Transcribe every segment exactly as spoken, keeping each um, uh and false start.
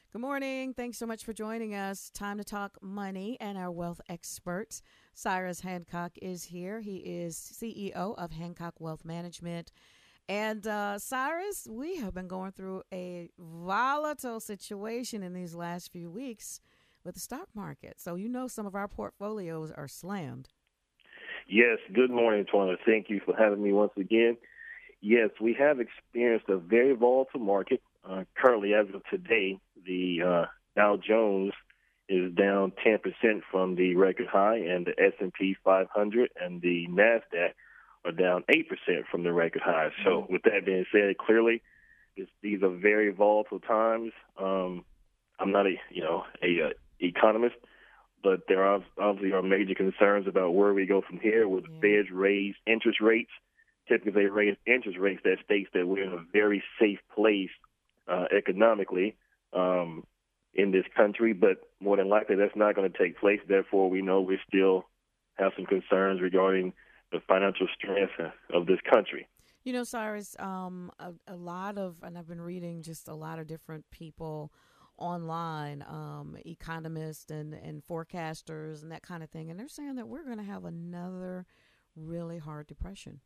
Good morning. Thanks so much for joining us. Time to talk money, and our wealth expert, Cyrus Hancock, is here. He is C E O of Hancock Wealth Management. And uh, Cyrus, we have been going through a volatile situation in these last few weeks with the stock market. So you know some of our portfolios are slammed. Yes, good morning, Twana. Thank you for having me once again. Yes, we have experienced a very volatile market. Uh, currently, as of today, the uh, Dow Jones is down ten percent from the record high, and the S and P five hundred and the NASDAQ are down eight percent from the record high. So with that being said, clearly, it's, these are very volatile times. Um, I'm not a, you know, a uh, economist, but there are obviously are major concerns about where we go from here with the Yeah. Feds raise interest rates. Typically, they raise interest rates that states that we're in a very safe place uh, economically um, in this country, but more than likely that's not going to take place. Therefore, we know we still have some concerns regarding the financial strength of this country. You know, Cyrus, um, a, a lot of, and I've been reading just a lot of different people online, um, economists and, and forecasters and that kind of thing, and they're saying that we're going to have another really hard depression.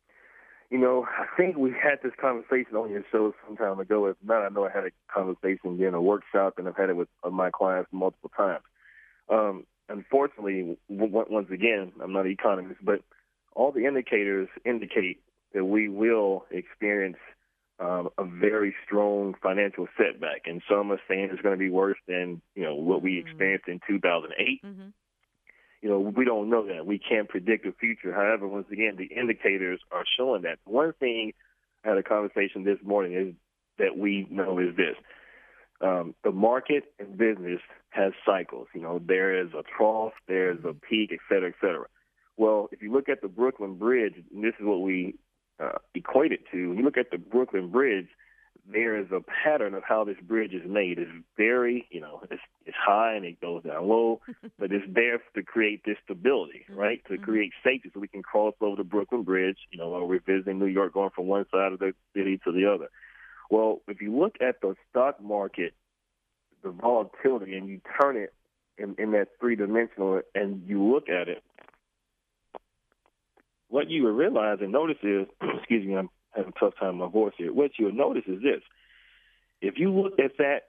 You know, I think we had this conversation on your show some time ago. If not, I know I had a conversation in a workshop, and I've had it with uh, my clients multiple times. Um, unfortunately, w- once again, I'm not an economist, but all the indicators indicate that we will experience um, a very strong financial setback. And some are saying it's going to be worse than, you know, what we experienced in two thousand eight. Mm-hmm. You know, we don't know that. We can't predict the future. However, once again, the indicators are showing that. One thing I had a conversation this morning is that we know is this. Um, the market and business has cycles. You know, there is a trough, there's a peak, et cetera, et cetera. Well, if you look at the Brooklyn Bridge, and this is what we uh, equate it to. When you look at the Brooklyn Bridge, there is a pattern of how this bridge is made. It's very, you know, it's, it's high and it goes down low, but it's there to create this stability, right, to Mm-hmm. create safety so we can cross over the Brooklyn Bridge, you know, while we're visiting New York, going from one side of the city to the other. Well, if you look at the stock market, the volatility, and you turn it in, in that three-dimensional and you look at it, what you will realize and notice is, excuse me, I'm having a tough time with my voice here. What you'll notice is this. If you look at that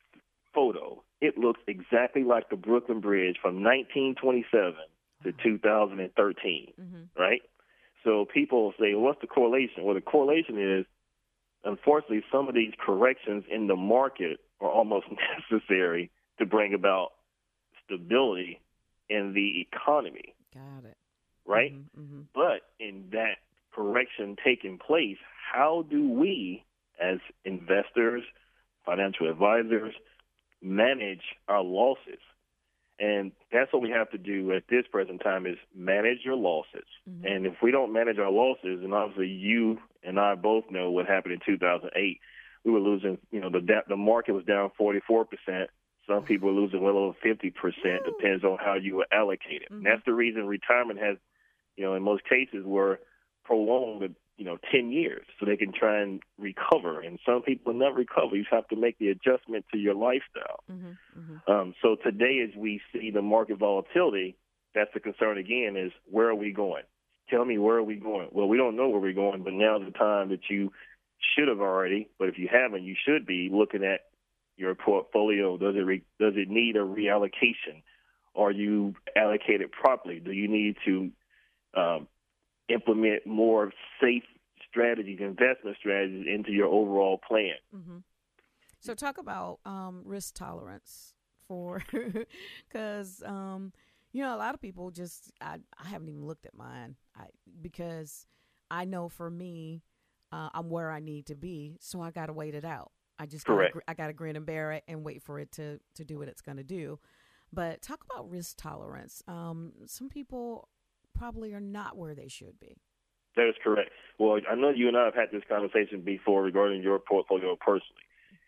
photo, it looks exactly like the Brooklyn Bridge from nineteen twenty-seven to two thousand thirteen, Mm-hmm. right? So people say, well, what's the correlation? Well, the correlation is, unfortunately, some of these corrections in the market are almost necessary to bring about stability in the economy, Got it. right? Mm-hmm. Mm-hmm. But in that correction taking place, how do we, as investors, financial advisors, manage our losses? And that's what we have to do at this present time is manage your losses. Mm-hmm. And if we don't manage our losses, and obviously you and I both know what happened in two thousand eight, we were losing, you know, the the market was down forty-four percent. Some people were losing well over fifty percent, depends on how you were allocated. Mm-hmm. And that's the reason retirement has, you know, in most cases were prolonged, you know, ten years so they can try and recover. And some people never recover. You have to make the adjustment to your lifestyle. Mm-hmm. Mm-hmm. Um, so today, as we see the market volatility, that's the concern again is where are we going? Tell me, where are we going? Well, we don't know where we're going, but now's the time that you should have already, but if you haven't, you should be looking at your portfolio. Does it re- does it need a reallocation? Are you allocated properly? Do you need to um, implement more safe strategies, investment strategies into your overall plan? Mm-hmm. So talk about um, risk tolerance for, because, um, you know, a lot of people just, I, I haven't even looked at mine I, because I know for me, uh, I'm where I need to be. So I got to wait it out. I just got Correct. to, I got to grin and bear it and wait for it to, to do what it's going to do. But talk about risk tolerance. Um, some people probably are not where they should be. That is correct. Well, I know you and I have had this conversation before regarding your portfolio personally.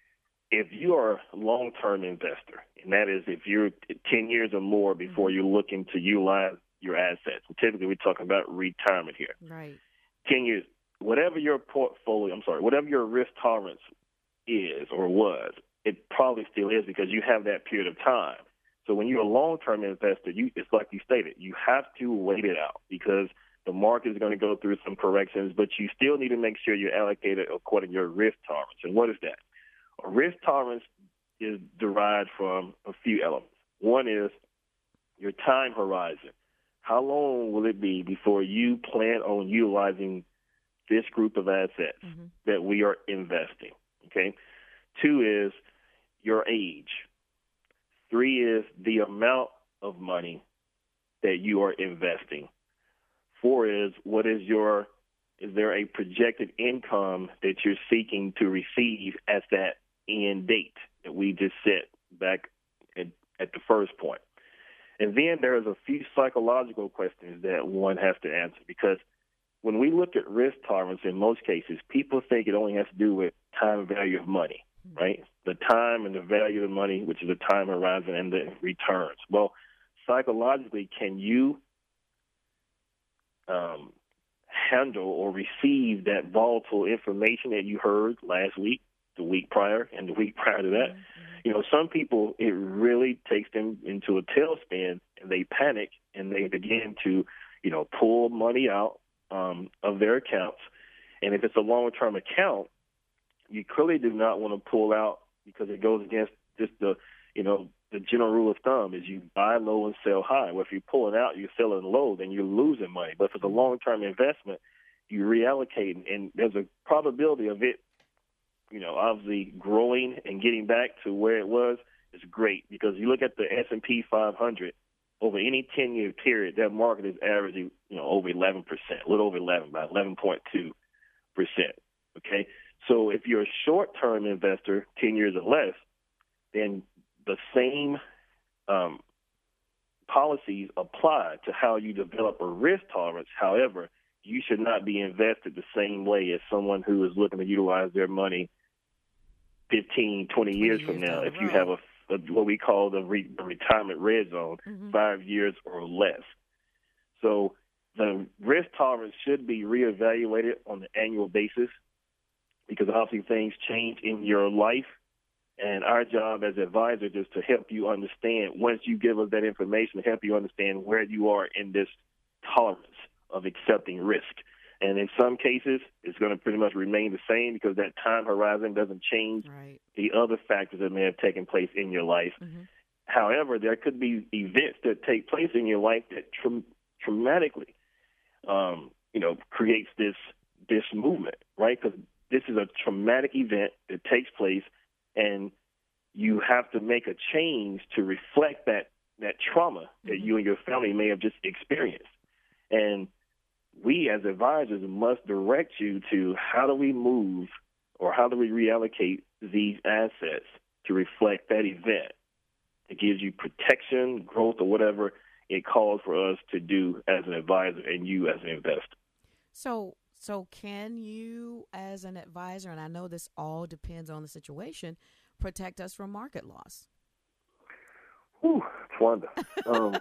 If you are a long-term investor, and that is if you're ten years or more before Mm-hmm. you're looking to utilize your assets, and typically we're talking about retirement here, Right. ten years, whatever your portfolio, I'm sorry, whatever your risk tolerance is or was, it probably still is because you have that period of time. So when you're a long-term investor, you, it's like you stated, you have to wait it out because the market is going to go through some corrections, but you still need to make sure you're allocated according to your risk tolerance. And what is that? A risk tolerance is derived from a few elements. One is your time horizon. How long will it be before you plan on utilizing this group of assets mm-hmm. that we are investing? Okay. Two is your age. Three is the amount of money that you are investing. Four is what is your, is there a projected income that you're seeking to receive at that end date that we just set back at, at the first point? And then there's a few psychological questions that one has to answer because when we look at risk tolerance, in most cases, people think it only has to do with time value of money, right? The time and the value of money, which is the time horizon and the returns. Well, psychologically, can you um, handle or receive that volatile information that you heard last week, the week prior, and the week prior to that? Mm-hmm. You know, some people, it really takes them into a tailspin, and they panic, and they begin to, you know, pull money out um, of their accounts. And if it's a long-term account, you clearly do not want to pull out because it goes against just the, you know, the general rule of thumb is you buy low and sell high. Well, if you're pulling out, you're selling low, then you're losing money. But if it's a long-term investment, you reallocate, and there's a probability of it, you know, obviously growing and getting back to where it was is great because you look at the S and P five hundred over any ten-year period, that market is averaging, you know, over eleven percent, a little over eleven, about eleven point two percent. Okay, so if you're a short-term investor, ten years or less, then the same um, policies apply to how you develop a risk tolerance. However, you should not be invested the same way as someone who is looking to utilize their money fifteen, twenty years from now, if you have a, a what we call the, re, the retirement red zone, mm-hmm. five years or less. So the risk tolerance should be reevaluated on an annual basis because obviously things change in your life. And our job as advisors is to help you understand, once you give us that information, to help you understand where you are in this tolerance of accepting risk. And in some cases, it's going to pretty much remain the same because that time horizon doesn't change right. the other factors that may have taken place in your life. Mm-hmm. However, there could be events that take place in your life that tra- traumatically, um, you know, creates this this movement, right? Because this is a traumatic event that takes place, and you have to make a change to reflect that that trauma that mm-hmm. you and your family may have just experienced. And we as advisors must direct you to how do we move or how do we reallocate these assets to reflect that event. It gives you protection, growth, or whatever it calls for us to do as an advisor and you as an investor. So, so can you as an advisor, and I know this all depends on the situation, protect us from market loss? Whew, it's wonder. Um,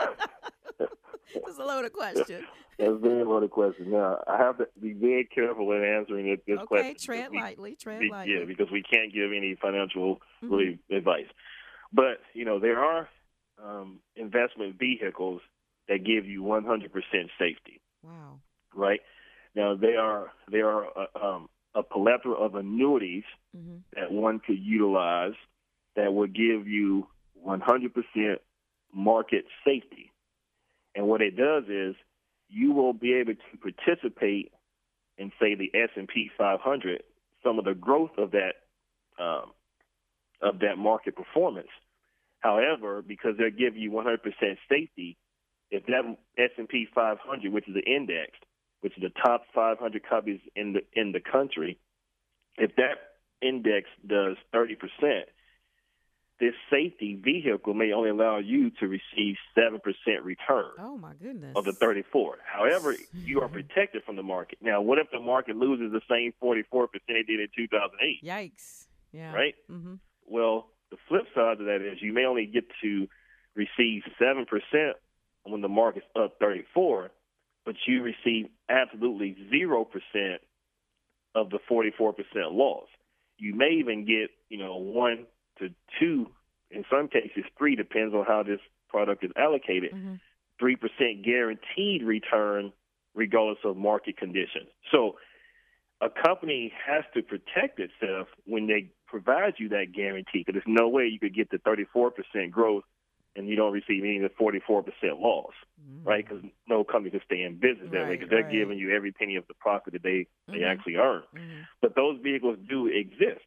It's a loaded question. That's a very loaded question. Now, I have to be very careful in answering it, this okay, question. Okay, tread we, lightly, tread be, lightly. Yeah, because we can't give any financial mm-hmm. really advice. But, you know, there are um, investment vehicles that give you one hundred percent safety. Wow. Right? Now, they are, they are a, um, a plethora of annuities mm-hmm. that one could utilize that will give you one hundred percent market safety. And what it does is you will be able to participate in, say, the S and P five hundred, some of the growth of that um, of that market performance. However, because they're giving you one hundred percent safety, if that S and P five hundred, which is the index, which is the top five hundred companies in the in the country, if that index does thirty percent, this safety vehicle may only allow you to receive seven percent return. Oh, my goodness. Of the thirty-four. However, you are protected from the market. Now, what if the market loses the same forty-four percent it did in two thousand eight? Yikes. Yeah. Right? Mm-hmm. Well, the flip side of that is you may only get to receive seven percent when the market's up thirty-four, but you receive absolutely zero percent of the forty-four percent loss. You may even get, you know, one to two, in some cases three, depends on how this product is allocated, Mm-hmm. three percent guaranteed return regardless of market conditions. So a company has to protect itself when they provide you that guarantee, because there's no way you could get the thirty-four percent growth and you don't receive any of the forty-four percent loss, mm-hmm. right? Because no company can stay in business that right, way, because they're right. giving you every penny of the profit that they, mm-hmm. they actually earn. Mm-hmm. But those vehicles do exist.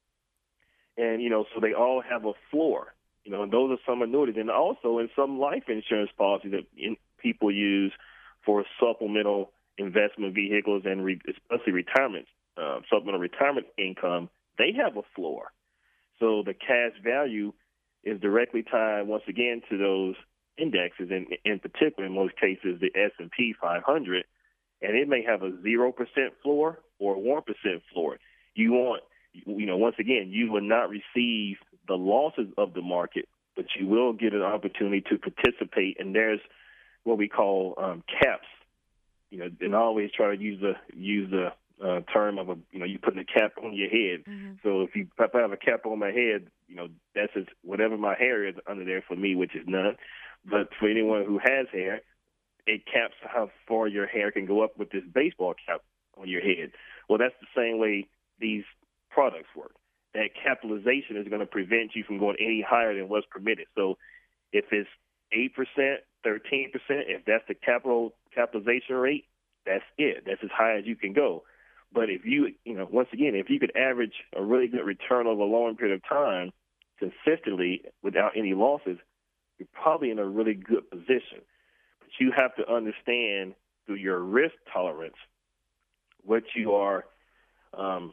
And, you know, so they all have a floor. You know, and those are some annuities. And also in some life insurance policies that in, people use for supplemental investment vehicles and re, especially retirement, uh, supplemental retirement income, they have a floor. So the cash value is directly tied, once again, to those indexes, and in particular, in most cases, the S and P five hundred, and it may have a zero percent floor or a one percent floor. You want, you know, once again, you will not receive the losses of the market, but you will get an opportunity to participate, and there's what we call um, caps. You know, and I always try to use the use the uh, term of a, you know, you putting a cap on your head. Mm-hmm. So if you if I have a cap on my head, you know, that's just whatever my hair is under there for me, which is none. But for anyone who has hair, it caps how far your hair can go up with this baseball cap on your head. Well, that's the same way these products work. That capitalization is going to prevent you from going any higher than what's permitted. So if it's eight percent, thirteen percent, if that's the capital capitalization rate, that's it. That's as high as you can go. But if you, you know, once again, if you could average a really good return over a long period of time consistently without any losses, you're probably in a really good position. But you have to understand through your risk tolerance what you are um,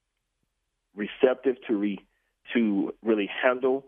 receptive to re, to really handle,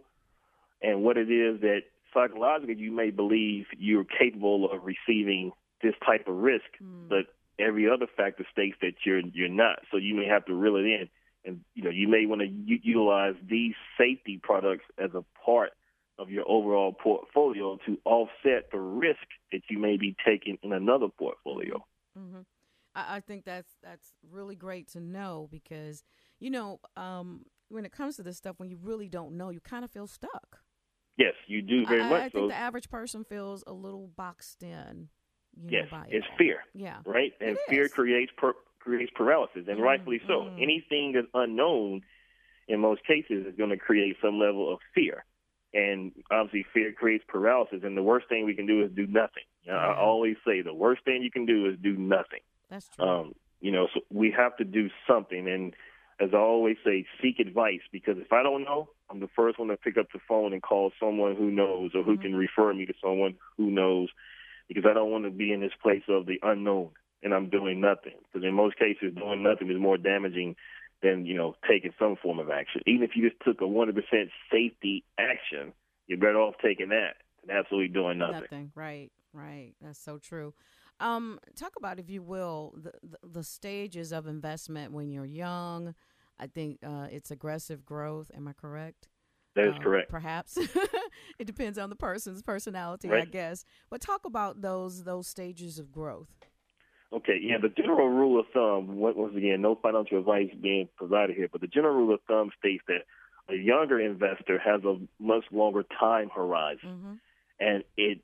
and what it is that psychologically you may believe you're capable of receiving this type of risk, mm. but every other factor states that you're you're not. So you may have to reel it in, and you know you may want to u- utilize these safety products as a part of your overall portfolio to offset the risk that you may be taking in another portfolio. Mm-hmm. I, I think that's that's really great to know, because you know um, when it comes to this stuff, when you really don't know, you kind of feel stuck. Yes, you do very I, much. I think so. the average person feels a little boxed in. You yes, know, by it's it fear. Yeah, right, and it fear is. creates per, creates paralysis, and mm, rightfully so. Mm. Anything that's unknown, in most cases, is going to create some level of fear, and obviously, fear creates paralysis. And the worst thing we can do is do nothing. You know, yeah. I always say the worst thing you can do is do nothing. That's true. Um, you know, so we have to do something, and as I always say, seek advice, because if I don't know, I'm the first one to pick up the phone and call someone who knows, or who mm-hmm. can refer me to someone who knows, because I don't want to be in this place of the unknown and I'm doing nothing. Because in most cases, doing nothing is more damaging than, you know, taking some form of action. Even if you just took a one hundred percent safety action, you're better off taking that than absolutely doing nothing. Nothing, right, right. That's so true. Um, talk about, if you will, the, the, the stages of investment when you're young. I think uh, it's aggressive growth. Am I correct? That is uh, correct. Perhaps. It depends on the person's personality, right. I guess. But talk about those those stages of growth. Okay, yeah, the general rule of thumb, once again, no financial advice being provided here, but the general rule of thumb states that a younger investor has a much longer time horizon. Mm-hmm. And it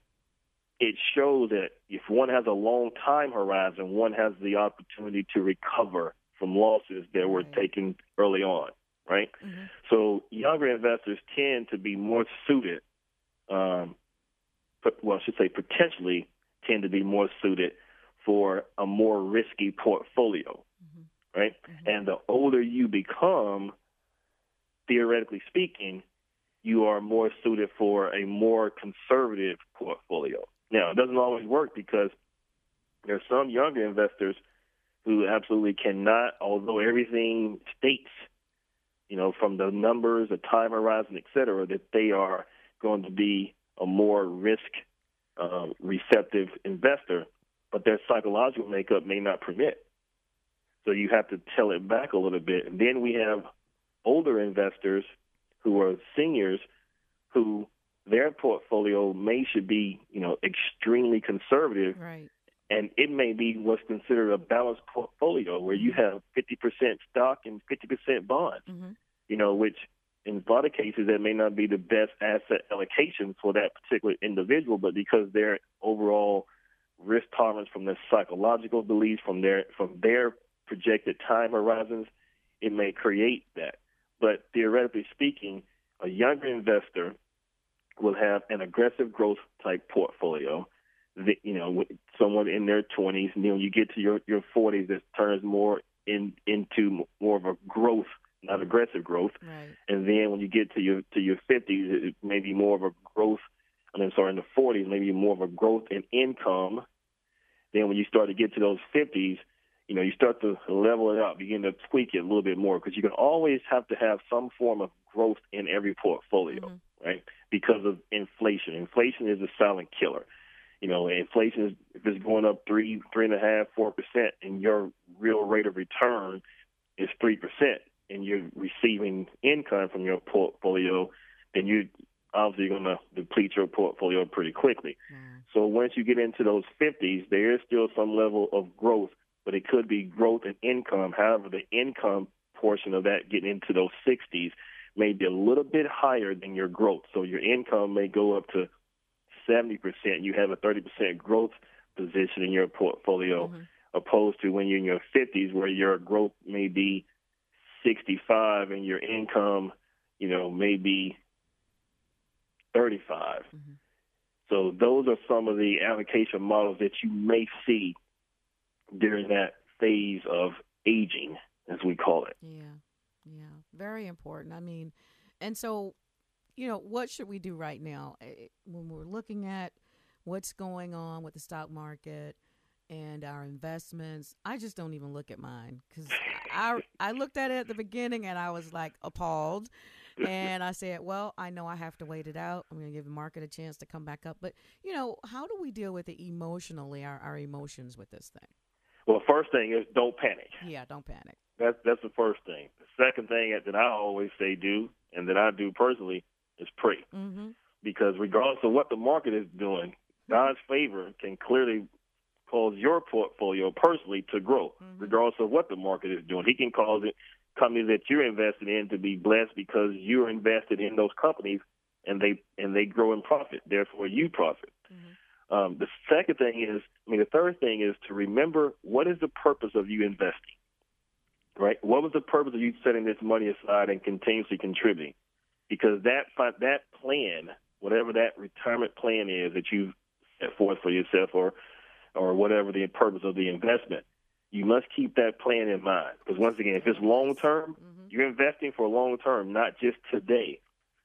it shows that if one has a long time horizon, one has the opportunity to recover from losses that right. were taken early on, right? Mm-hmm. So younger investors tend to be more suited, um, well, I should say potentially tend to be more suited for a more risky portfolio, mm-hmm. right? Mm-hmm. And the older you become, theoretically speaking, you are more suited for a more conservative portfolio. Now, it doesn't always work, because there are some younger investors who absolutely cannot, although everything states, you know, from the numbers, the time horizon, et cetera, that they are going to be a more risk uh, receptive investor, but their psychological makeup may not permit. So you have to tell it back a little bit. And then we have older investors who are seniors who their portfolio may should be, you know, extremely conservative. Right. And it may be what's considered a balanced portfolio, where you have fifty percent stock and fifty percent bonds, mm-hmm. you know, which in a lot of cases, that may not be the best asset allocation for that particular individual, but because their overall risk tolerance from their psychological beliefs, from their from their projected time horizons, it may create that. But theoretically speaking, a younger investor will have an aggressive growth type portfolio. That, you know, someone in their twenties, you know, you get to your, your forties, it turns more in into more of a growth, not aggressive growth. Right. And then when you get to your to your fifties, it may be more of a growth. I mean, sorry, in the forties, maybe more of a growth in income. Then when you start to get to those fifties, you know, you start to level it out, begin to tweak it a little bit more, because you can always have to have some form of growth in every portfolio, mm-hmm. right? Because of inflation. Inflation is a silent killer. You know, inflation is, if it's going up three, three and a half, four percent, and your real rate of return is three percent, and you're receiving income from your portfolio, then you're obviously going to deplete your portfolio pretty quickly. Mm. So once you get into those fifties, there is still some level of growth, but it could be growth in income. However, the income portion of that getting into those sixties may be a little bit higher than your growth. So your income may go up to seventy percent. You have a thirty percent growth position in your portfolio, mm-hmm. opposed to when you're in your fifties, where your growth may be sixty-five and your income, you know, may be thirty-five. Mm-hmm. So those are some of the allocation models that you may see during that phase of aging, as we call it. Yeah, yeah, very important. I mean, and so, you know, what should we do right now when we're looking at what's going on with the stock market and our investments? I just don't even look at mine, because I, I looked at it at the beginning and I was like appalled. And I said, well, I know I have to wait it out. I'm going to give the market a chance to come back up. But, you know, how do we deal with it emotionally, our, our emotions with this thing? Well, first thing is don't panic. Yeah, don't panic. That's, that's the first thing. The second thing that I always say do, and that I do personally, is pray. Mm-hmm. Because regardless of what the market is doing, God's favor can clearly cause your portfolio personally to grow, mm-hmm. regardless of what the market is doing. He can cause it companies that you're invested in to be blessed because you're invested in those companies, and they and they grow in profit. Therefore, you profit. Mm-hmm. Um, the second thing is, I mean, the third thing is to remember, what is the purpose of you investing, right? What was the purpose of you setting this money aside and continuously contributing? Because that that plan, whatever that retirement plan is that you set forth for yourself, or or whatever the purpose of the investment, you must keep that plan in mind. Because once again, if it's long term, mm-hmm. you're investing for long term, not just today.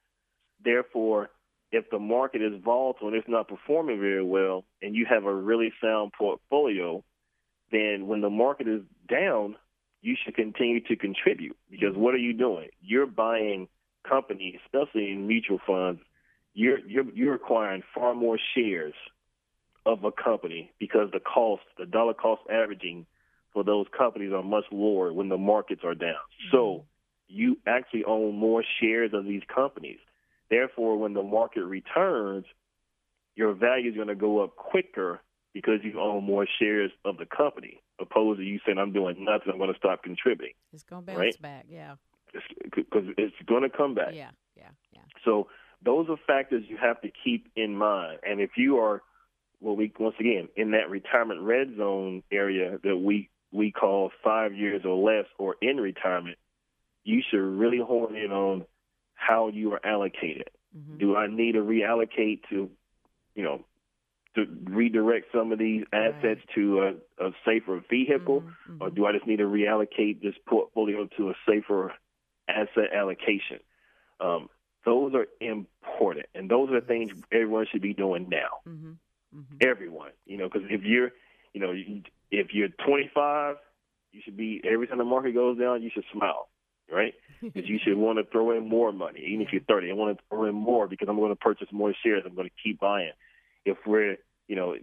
Therefore, if the market is volatile and it's not performing very well, and you have a really sound portfolio, then when the market is down, you should continue to contribute. Because what are you doing? You're buying companies, especially in mutual funds. You're you're you're acquiring far more shares of a company, because the cost, the dollar cost averaging for those companies are much lower when the markets are down. Mm-hmm. So you actually own more shares of these companies. Therefore, when the market returns, your value is going to go up quicker because you own more shares of the company, opposed to you saying, I'm doing nothing, I'm going to stop contributing. It's going to bounce right? back, yeah. Because it's, it's going to come back. Yeah, yeah, yeah. So those are factors you have to keep in mind. And if you are, well, we once again, in that retirement red zone area that we, we call five years or less, or in retirement, you should really hone in on how you are allocated. Mm-hmm. Do I need to reallocate to, you know, to redirect some of these assets right. to a, a safer vehicle, mm-hmm. or do I just need to reallocate this portfolio to a safer asset allocation? Um, those are important, and those are the things everyone should be doing now. Mm-hmm. Mm-hmm. Everyone, you know, because if you're, you know, if you're twenty-five, you should be, every time the market goes down, you should smile, right? Because you should want to throw in more money. Even yeah. if you're thirty, I want to throw in more because I'm going to purchase more shares. I'm going to keep buying. If we're, you know,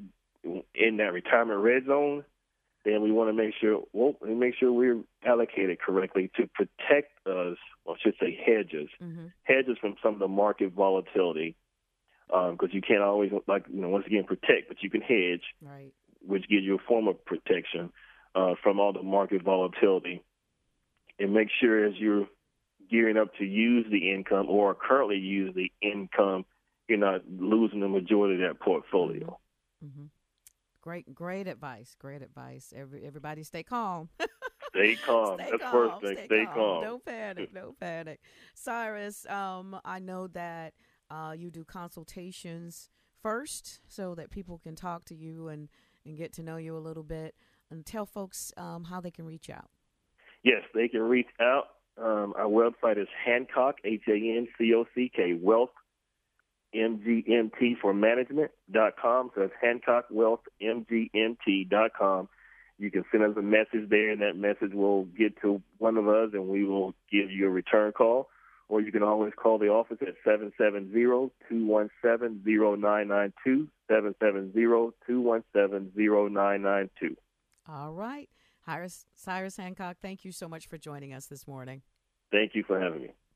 in that retirement red zone, then we want to make sure, well, we make sure we're allocated correctly to protect us, or I should say hedges, mm-hmm. hedges from some of the market volatility. Because um, you can't always, like, you know, once again, protect, but you can hedge, right. which gives you a form of protection uh, from all the market volatility. And make sure as you're gearing up to use the income or currently use the income, you're not losing the majority of that portfolio. Mm-hmm. Great, great advice. Great advice. Every, everybody stay calm. Stay calm. Stay That's calm. first thing. Stay, Stay calm. calm. Don't panic. Don't panic. Cyrus, um, I know that uh, you do consultations first so that people can talk to you and, and get to know you a little bit. And tell folks um, how they can reach out. Yes, they can reach out. Um, our website is Hancock, H A N C O C K, Wealth, M G M T for management dot com. So it's Hancock Wealth, M G M T dot com. You can send us a message there, and that message will get to one of us, and we will give you a return call. Or you can always call the office at seven seven zero, two one seven, zero nine nine two, seven seven zero, two one seven, zero nine nine two. All right. Cyrus, Cyrus Hancock, thank you so much for joining us this morning. Thank you for having me.